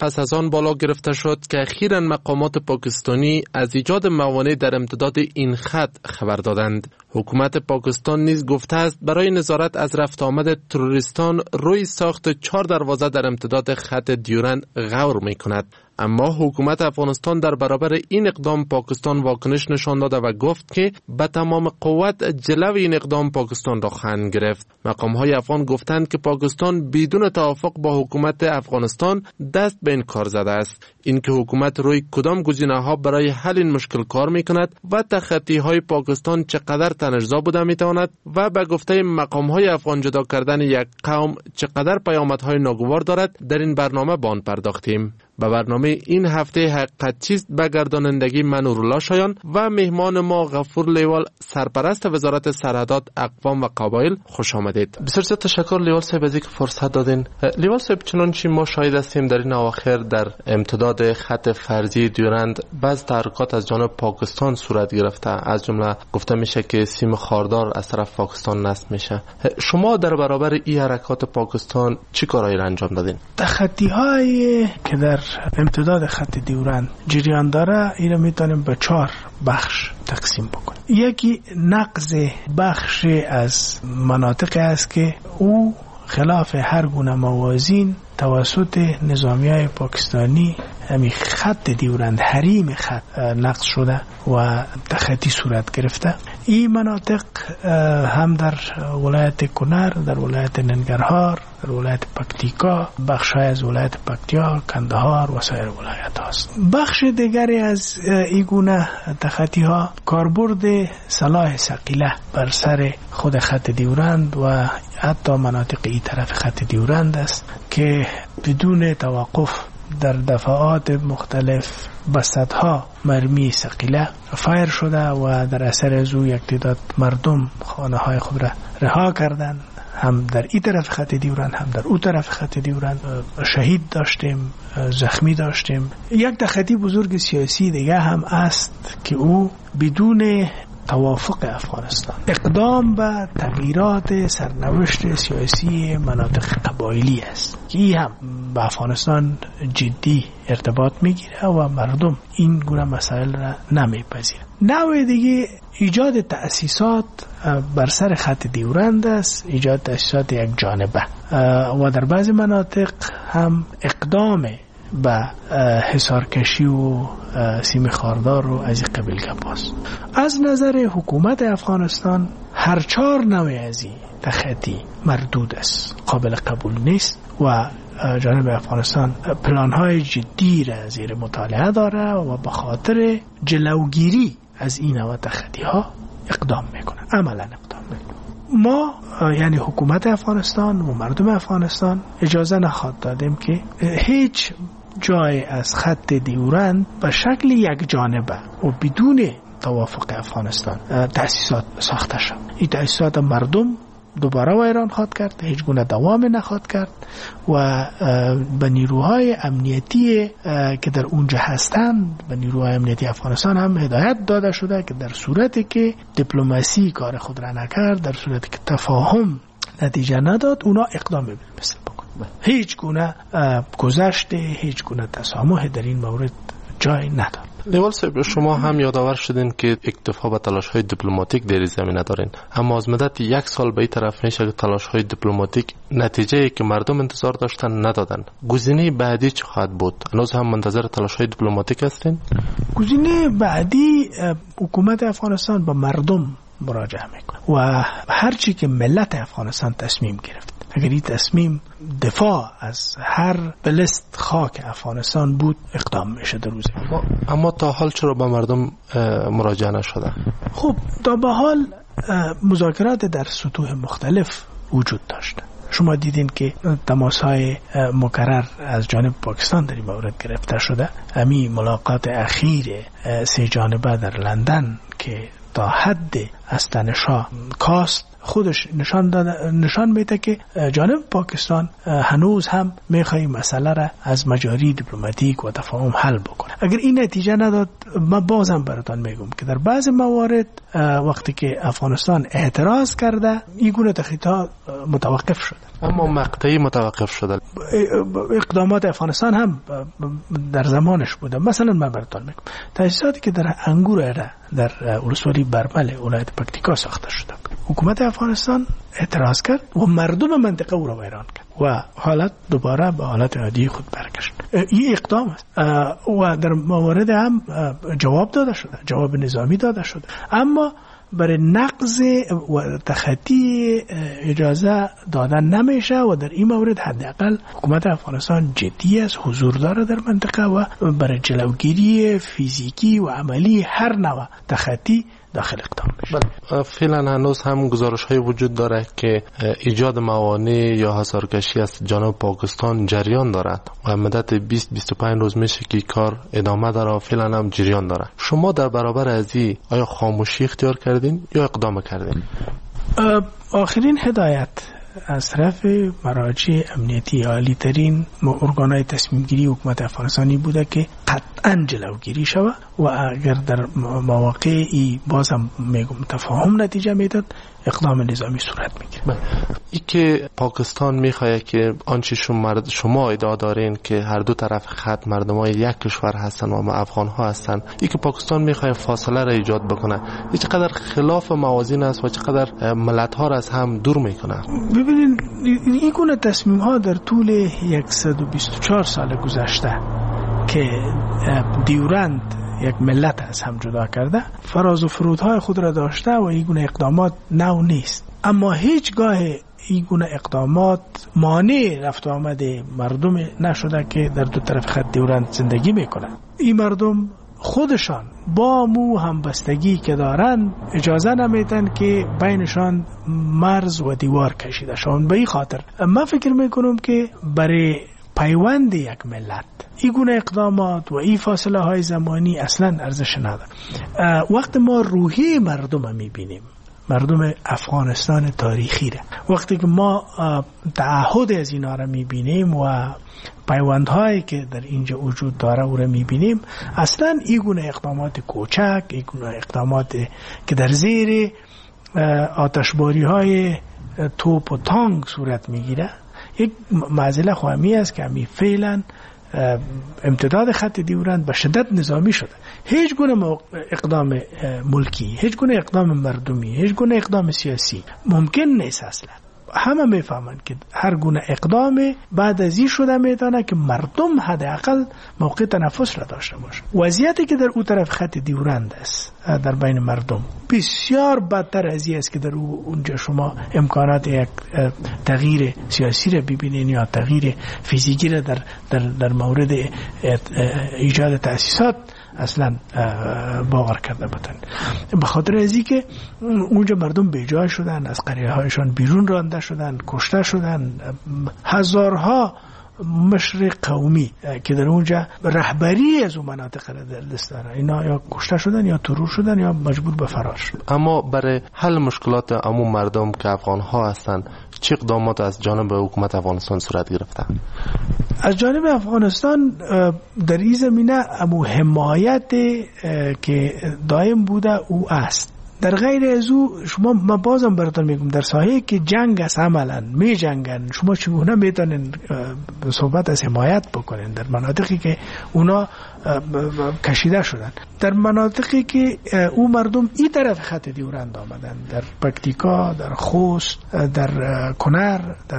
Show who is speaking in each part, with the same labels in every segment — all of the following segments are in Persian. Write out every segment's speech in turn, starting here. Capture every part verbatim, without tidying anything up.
Speaker 1: پس از آن بالا گرفته شد که اخیراً مقامات پاکستانی از ایجاد موانع در امتداد این خط خبر دادند. حکومت پاکستان نیز گفته است برای نظارت از رفت آمد تروریستان روی ساخت چهار دروازه در امتداد خط دیورند غور می کند. اما حکومت افغانستان در برابر این اقدام پاکستان واکنش نشان داده و گفت که به تمام قوت جلوی این اقدام پاکستان را خواهند گرفت. مقام‌های افغان گفتند که پاکستان بدون توافق با حکومت افغانستان دست به این کار زده است. اینکه حکومت روی کدام گزینه‌ها برای حل این مشکل کار می‌کند و تخطی‌های پاکستان چقدر تنش‌زا بوده می‌تواند و به گفته مقام‌های افغان جدا کردن یک قوم چقدر پیامدهای ناگوار دارد در این برنامه به آن پرداختیم. به برنامه این هفته حقیقت چیست به گردانندگی من نورالله شایان و مهمان ما غفور لیوال سرپرست وزارت سرحدات اقوام و قبایل خوش آمدید. بسیار زیاد تشکر لیوال صاحب از اینکه فرصت دادین. لیوال صاحب چنانچه ما شاهد هستیم در این اواخر در امتداد خط فرضی دیورند بعض تحرکات از جانب پاکستان صورت گرفته، از جمله گفته میشه که سیم خاردار از طرف پاکستان نصب میشه. شما در برابر این حرکات پاکستان چی کارایی را انجام دادین؟
Speaker 2: تخطی‌های که در امتداد خط دیورند جریان داره این میتونیم به چهار بخش تقسیم بکنیم. یکی نقض بخش از مناطق است که او خلاف هر گونه موازین توسط نظامیای پاکستانی همین خط دیورند حریم خط نقض شده و تخطی صورت گرفته. این مناطق هم در ولایت کنر، در ولایت ننگرهار، در ولایت پکتیکا، بخشای از ولایت پکتیا، کندهار و سایر ولایت هاست. بخش دیگری از این گونه تخطی ها کاربرد سلاح ثقیله بر سر خود خط دیورند و حتی مناطق این طرف خط دیورند است که بدون توقف در دفعات مختلف به صدها مرمی ثقیله فایر شده و در اثر از او یک تعداد مردم خانه های خود را رها کردند. هم در این طرف خط دیورند هم در اون طرف خط دیورند شهید داشتیم، زخمی داشتیم. یک تخطی بزرگ سیاسی دیگه هم است که او بدون توافق افغانستان اقدام به تغییرات سرنوشت سیاسی مناطق قبایلی است که این هم به افغانستان جدی ارتباط میگیره و مردم این گونه مسائل را نمیپذیرند. نوع دیگه ایجاد تأسیسات بر سر خط دیورند است، ایجاد تأسیسات یک جانبه و در بعضی مناطق هم اقدام به حصارکشی و سیم خاردار و از این قبیل گپاست. از نظر حکومت افغانستان هر چهار نوع از این تخطی مردود است، قابل قبول نیست و جانب افغانستان پلان‌های جدی را زیر مطالعه داره و به خاطر جلوگیری از این نوع تخطی‌ها اقدام میکنه، عملا اقدام میکنه. ما یعنی حکومت افغانستان و مردم افغانستان اجازه نخواهد دادیم که هیچ جای از خط دیورند به شکل یک جانبه و بدون توافق افغانستان تأسیسات ساخته شد. این تأسیسات مردم دوباره ویران خواهد کرد، هیچ گونه دوام نخواهد کرد و به نیروهای امنیتی که در اونجا هستند، به نیروهای امنیتی افغانستان هم هدایت داده شده که در صورتی که دیپلماسی کار خود را نکرد، در صورتی که تفاهم نتیجه نداد، اونا اقدام ببینید مثل بکن. هیچ گونه گذشته، هیچ گونه تسامح در این مورد جای ندارد.
Speaker 1: لیوال صاحب، شما هم یادآور شدین که اکتفا به تلاش‌های دیپلماتیک در این زمینه دارین، اما از مدت یک سال به این طرف میشه که تلاش‌های دیپلماتیک نتیجه‌ای که مردم انتظار داشتن ندادن. گزینه بعدی چه خواهد بود؟ هنوز هم منتظر تلاش‌های دیپلماتیک هستین؟
Speaker 2: گزینه بعدی حکومت افغانستان به مردم مراجعه میکنه و هر چی که ملت افغانستان تصمیم گرفت، اگر این تصمیم دفاع از هر بلست خاک افغانستان بود، اقدام میشه در روز.
Speaker 1: اما تا حال چرا به مردم مراجعه نشده؟
Speaker 2: خب تا به حال مذاکرات در سطوح مختلف وجود داشت. شما دیدین که تماس‌های مکرر از جانب پاکستان در این مورد گرفته شده. همین ملاقات اخیر سه جانبه در لندن که تا حد از تنش‌ها کاست خودش نشان داده نشان میده که جانب پاکستان هنوز هم میخواد مسئله را از مجاری دیپلماتیک و تفاهم حل بکنه. اگر این نتیجه نداد، ما بازم براتون میگم که در بعض موارد وقتی که افغانستان اعتراض کرده این گونه تخطی‌ها متوقف شده،
Speaker 1: اما مقطعی متوقف شده.
Speaker 2: اقدامات افغانستان هم در زمانش بوده. مثلا من براتون میگم تاسیساتی که در انگور در ولسوالی برمل ولایت پکتیکا ساخته شده، حکومت افغانستان اعتراض کرد و مردم منطقه او را ویران کرد و حالت دوباره به حالت عادی خود برگشت. این اقدام است و در موارد هم جواب داده شده، جواب نظامی داده شده، اما برای نقض و تخطی اجازه دادن نمیشه و در این مورد حداقل حکومت افغانستان جدی است، حضور داره در منطقه و برای جلوگیری فیزیکی و عملی هر نوع تخطی داخل اقدام میشه.
Speaker 1: فعلا هنوز هم گزارش های وجود داره که ایجاد موانع یا حصارکشی از جانب پاکستان جریان دارد و مدت بیست تا بیست و پنج روز میشه که کار ادامه داره و فعلا هم جریان داره. شما در برابر از این آیا خاموشی اختیار کردین یا اقدام کردین؟
Speaker 2: آخرین هدایت از طرف مراجع امنیتی عالی ترین ارگانهای تصمیم گیری حکومت افغانستانی بوده که قطعا جلوگیری شود و اگر در مواقعی بازم میگم تفاهم نتیجه میداد اقدام نظامی صورت میگیره.
Speaker 1: ای که پاکستان میخواد که آنچه شما شما ادعا دارین که هر دو طرف خط مردمای یک کشور هستن و ما افغان ها هستن، ای که پاکستان میخواد فاصله را ایجاد بکنه، این چقدر خلاف موازین است و چقدر ملت ها را از هم دور میکنه.
Speaker 2: ببینید این گونه تصمیم ها در طول صد و بیست و چهار سال گذشته که دیورند یک ملت از هم جدا کرده فراز و فرودهای خود را داشته و این گونه اقدامات نو نیست، اما هیچگاه این گونه اقدامات مانع رفت و آمد مردم نشده که در دو طرف خط دیورند زندگی میکنن. این مردم خودشان با مو همبستگی که دارن اجازه نمیدن که بینشان مرز و دیوار کشیده شون. به این خاطر من فکر میکنم که برای پیوند یک ملت این گونه اقدامات و این فاصله های زمانی اصلا ارزش نداره. وقت ما روحی مردم میبینیم، مردم افغانستان تاریخی را، وقتی که ما تعهد از اینا را میبینیم و پیوندهایی که در اینجا وجود داره او را میبینیم، اصلا این گونه اقدامات کوچک، این گونه اقدامات که در زیر آتشباری های توپ و تانک صورت میگیره، یک معضله خواهمی است که همی فعلا امتداد خط دیورند به شدت نظامی شده. هیچ گونه اقدام ملکی، هیچ گونه اقدام مردمی، هیچ گونه اقدام سیاسی ممکن نیست. اصلا همه میفهمند که هر گونه اقدام بعد از این شده میتونه که مردم حداقل موقع تنفس را داشته باشه. وضعیتی که در اون طرف خط دیورند است در بین مردم بسیار بدتر از این است که در اونجا شما امکانات یک تغییر سیاسی را ببینین یا تغییر فیزیکی را در در در مورد ایجاد تأسیسات اصلا باور کرده بودن. به خاطر ازی که اونجا مردم بیجای شدن، از قریه هایشان بیرون رانده شدن، کشته شدن. هزارها مشرق قومی که در اونجا رهبری از اون مناطق را در دست داره، اینا یا کشته شدن یا ترور شدن یا مجبور به فرار شدن.
Speaker 1: اما برای حل مشکلات عموم مردم که افغان ها هستند چه اقدامات از جانب حکومت افغانستان صورت گرفته؟
Speaker 2: از جانب افغانستان در این زمینه امو حمایت که دائم بوده او است. در غیر از او شما من بازم براتون میگم در ساحه که جنگ است عملا می جنگن، شما چگونه میتونین صحبت از حمایت بکنین در مناطقی که اونا کشیده شدن، در مناطقی که او مردم این طرف خط دیورند آمدن، در پکتیکا، در خوست، در کنر، در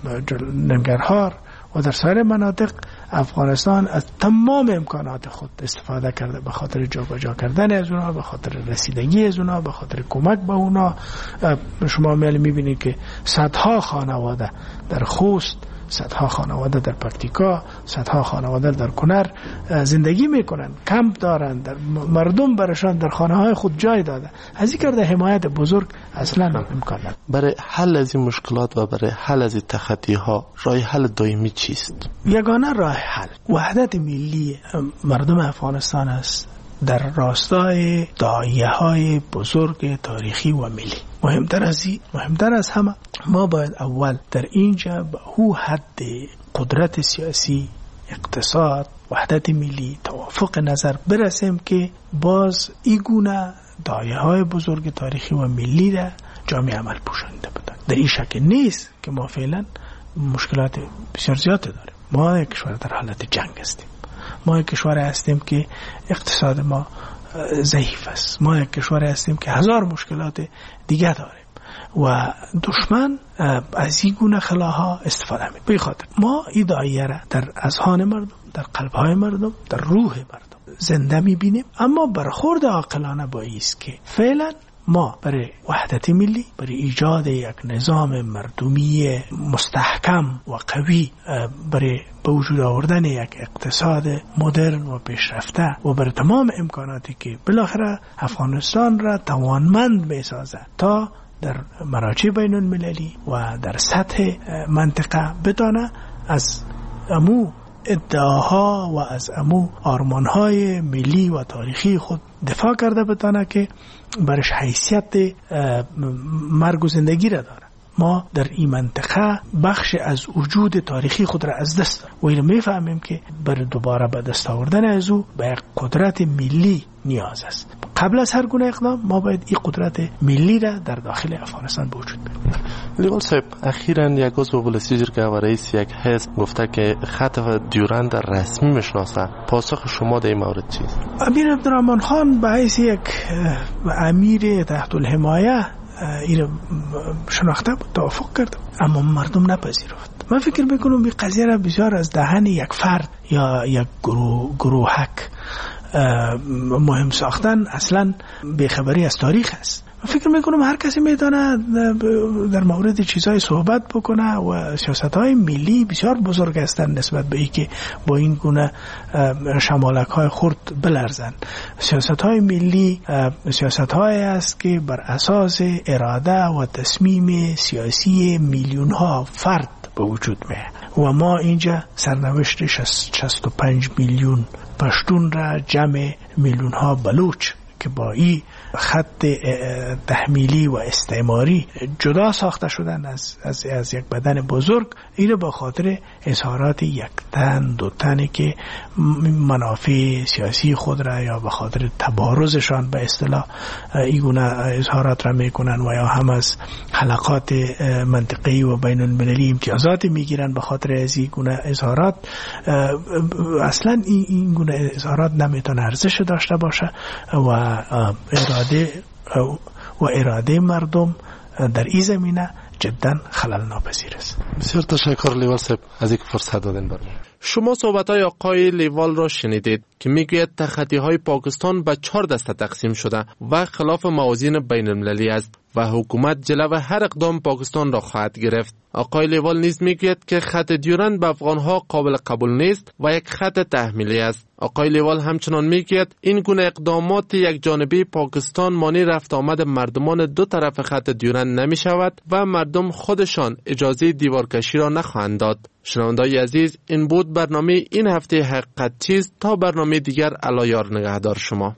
Speaker 2: ننگرهار و در سایر مناطق افغانستان از تمام امکانات خود استفاده کرده به خاطر جابجا کردن از اونا، به خاطر رسیدگی از اونا، به خاطر کمک به اونا. شما میبینید که صدها خانواده در خوست، صدها خانواده در پکتیکا، صدها خانواده در کنر زندگی میکنن، کمپ دارن، در مردم برشان در خانه های خود جای داده. از این کرده حمایت بزرگ اصلا امکان نداره.
Speaker 1: برای حل از این مشکلات و برای حل از این تخطی ها راه حل دائمی چیست؟
Speaker 2: یگانه راه حل وحدت ملی مردم افغانستان است. در راستای داعیه‌های بزرگ تاریخی و ملی. مهمتر از این، مهمتر از همه، ما باید اول در اینجا به او حد قدرت سیاسی، اقتصاد، وحدت ملی، توافق نظر برسیم که باز این گونه داعیه‌های بزرگ تاریخی و ملی را جامعه عمل پوشانده بدن. در این شکل نیست که ما فعلا مشکلات بسیار زیاد داریم. ما یک کشور در حالت جنگ هستیم. ما یک کشور هستیم که اقتصاد ما ضعیف است. ما یک کشور هستیم که هزار مشکلات دیگه داریم و دشمن از این گونه خلاها استفاده می. به خاطر ما این داعیه را در اذهان مردم، در قلب‌های مردم، در روح مردم زنده می‌بینیم، اما برخورد عاقلانه با است که فعلا ما برای وحدت ملی، برای ایجاد یک نظام مردمی مستحکم و قوی، برای به وجود آوردن یک اقتصاد مدرن و پیشرفته و برای تمام امکاناتی که بالاخره افغانستان را توانمند می‌سازد تا در مراجع بین المللی و در سطح منطقه بتانه از امو ادعاها و از امو آرمانهای ملی و تاریخی خود دفاع کرده بتانه که برش حیثیت مرگ و زندگی را داره. ما در این منطقه بخش از وجود تاریخی خود را از دست داریم و این میفهمیم که برای دوباره به دست آوردن از او به قدرت ملی نیاز است. قبل از هر گونه اقدام ما باید این قدرت ملی را در داخل افغانستان به وجود بیاریم.
Speaker 1: لیوان صاحب، اخیراً یک عضو ولسی جرگه و رئیس یک حزب گفته که خط دیورند رسمی میشناسه. پاسخ شما در این مورد چیست؟ امیر
Speaker 2: عبدالرحمن خان به حیث یک امیر تحت الحمایه این شناخته بود، توافق کرد، اما مردم نپذیرفت. من فکر میکنم این قضیه را بسیار از دهن یک فرد یا یک گروه گروهک مهم ساختن اصلا بیخبری از تاریخ است. فکر میکنم هر کسی میتونه در مورد چیزهای صحبت بکنه و سیاستهای ملی بسیار بزرگ هستند نسبت به اینکه با این گونه شمالک های خرد بلرزن. سیاستهای ملی سیاستهایی است که بر اساس اراده و تصمیم سیاسی میلیون ها فرد به وجود میاد و ما اینجا سرنوشت شصت و پنج میلیون پشتون را جمع میلیون ها بلوچ که با این خط تحمیلی و استعماری جدا ساخته شدن از, از, از یک بدن بزرگ، این با خاطر اظهارات یک تن دو تنی که منافع سیاسی خود را یا به خاطر تبارزشان به اصطلاح این گونه اظهارات را میکنن و یا هم از حلقات منطقه‌ای و بین المللی امتیازات میگیرن به خاطر از این گونه اظهارات. اصلا این, این گونه اظهارات نمیتونه ارزش داشته باشه و اراده و اراده مردم در این زمینه جدا خلل ناپذیر است.
Speaker 1: بسیار تشکر لیوال صاحب از اینکه فرصت دادین برام. شما صحبت‌های آقای لیوال را شنیدید که میگوید تخطی‌های پاکستان به چهار دسته تقسیم شده و خلاف موازین بین المللی است و حکومت جلو هر اقدام پاکستان را خواهد گرفت. آقای لیوال نیز میگوید که خط دیورند به افغانها قابل قبول نیست و یک خط تحمیلی است. آقای لیوال همچنان میگوید این گونه اقدامات یک جانبه پاکستان مانع رفت آمد مردمان دو طرف خط دیورند نمی شود و مردم خودشان اجازه دیوارکشی را نخواهند داد. شنوندگان عزیز، این بود برنامه این هفته حقیقت چیست. تا برنامه دیگر الا یار نگهدار شما.